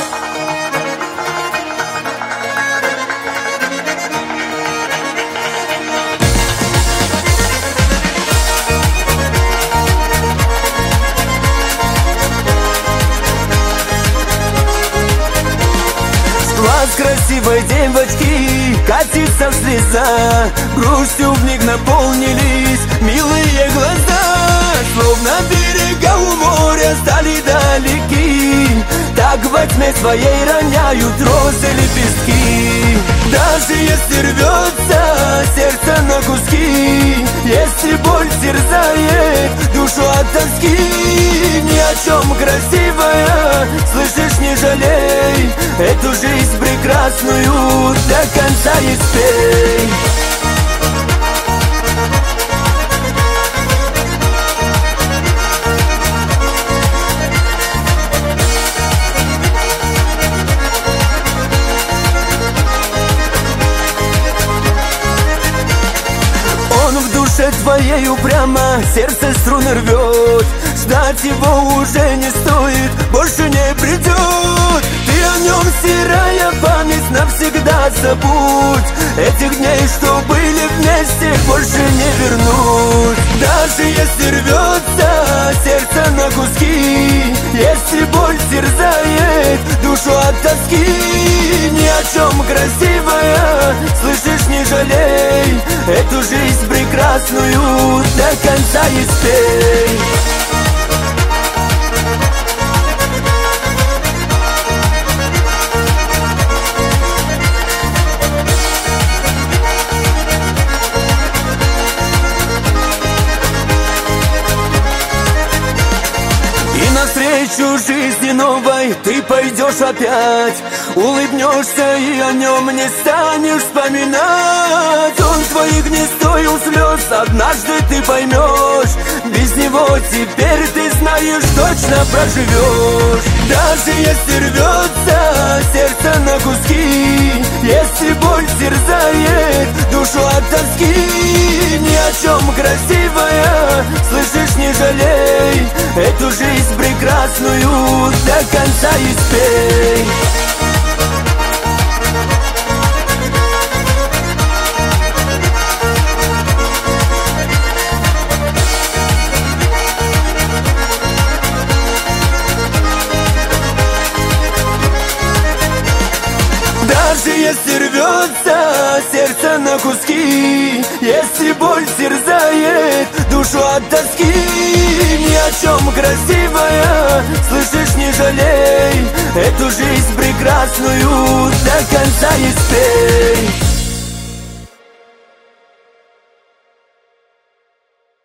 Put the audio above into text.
Глаз красивой девочки катится слеза, грустью вмиг наполнились милые глаза. Словно берега у моря стали далеки, так во тьме своей роняют розы лепестки. Даже если рвется сердце на куски, если боль терзает душу от тоски, ни о чем, красивая, слышишь, не жалей, эту жизнь прекрасную до конца испей. Он в душе твоей упрямо сердце струны рвет, ждать его уже не стоит, больше не придет. Ты о нем, стирая память, навсегда забудь. Этих дней, что были вместе, больше не вернуть. Даже если рвется сердце на куски, если боль терзает душу от тоски, ни о чем, красивая, слышишь, не жалей, эту жизнь прекрасную до конца испей. Навстречу жизни новой ты пойдешь опять, улыбнешься и о нем не станешь вспоминать. Он твоих не стоил слез, однажды ты поймешь, без него теперь ты знаешь, точно проживешь. Даже если рвется сердце на куски, если боль терзает душу от тоски, ни о чем, красивая, слышишь, не жалей, эту жизнь прекрасную до конца испей. Даже если рвется сердце на куски, если боль терзает душу от тоски, ни о чем, красивая, слышишь, не жалей, эту жизнь прекрасную